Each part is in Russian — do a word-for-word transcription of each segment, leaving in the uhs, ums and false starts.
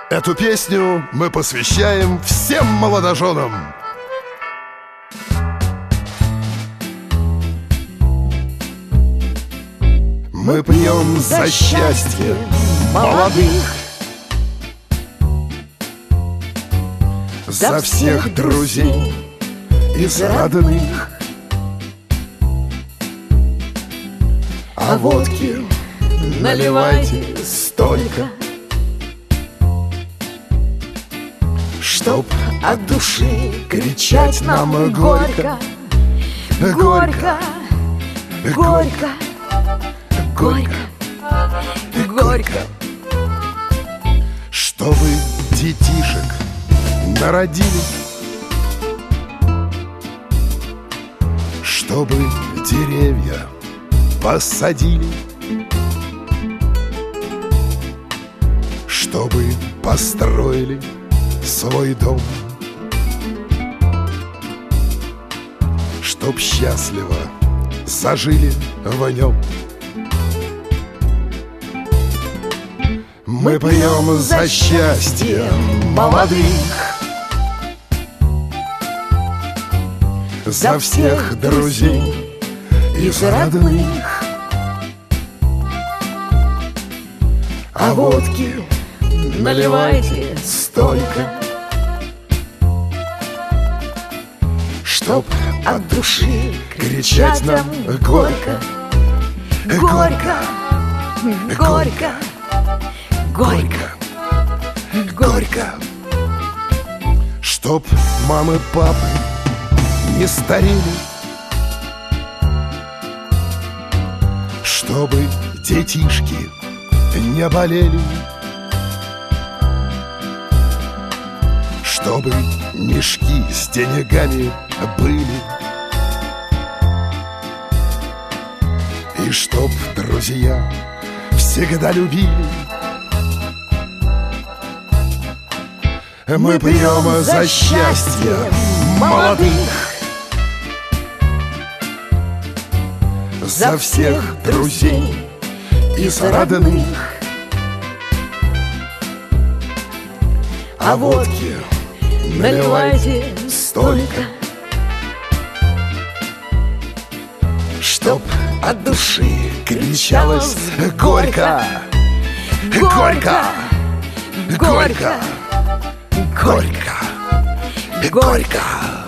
Эту песню мы посвящаем всем молодоженам. Мы пьем за счастье молодых, за всех друзей из родных. А водки наливайте столько, чтоб от души кричать нам горько, горько, горько, горько, горько. Чтобы детишек народили, чтобы деревья посадили, чтобы построили свой дом, чтоб счастливо зажили в нем. Мы пьем за счастье молодых, за всех друзей из родных. А водки наливайте столько, чтоб от души кричать нам горько, горько, горько, горько, горько. Чтоб мамы, папы не старели, чтобы детишки не болели, чтобы мешки с деньгами были, и чтоб друзья всегда любили. Мы пьем за счастье молодых, за всех друзей из родных. А водки наливайте столько, чтоб от души кричалось горько, горько, горько, горько, горько.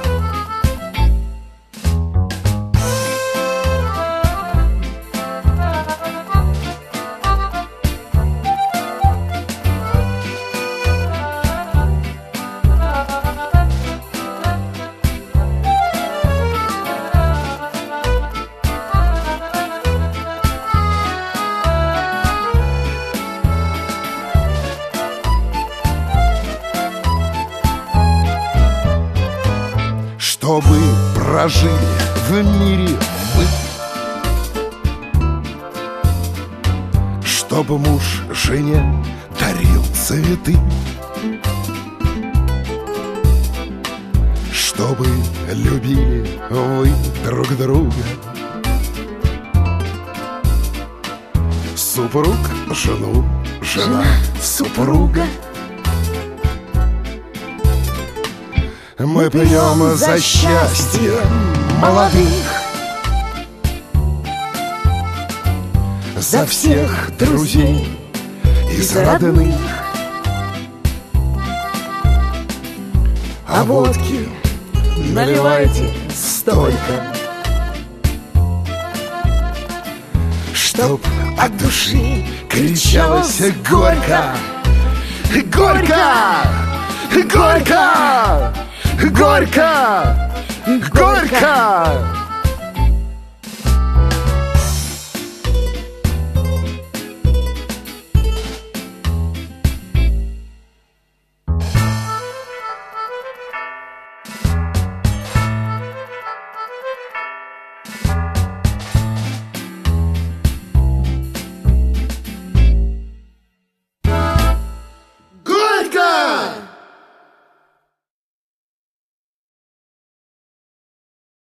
Чтобы прожили в мире вы, чтобы муж жене дарил цветы, чтобы любили вы друг друга, супруг жену, жена супруга. Мы пьем за счастье молодых, за всех друзей из родных. А водки наливайте столько, чтоб от души кричалось горько, горько, горько, горько, горько.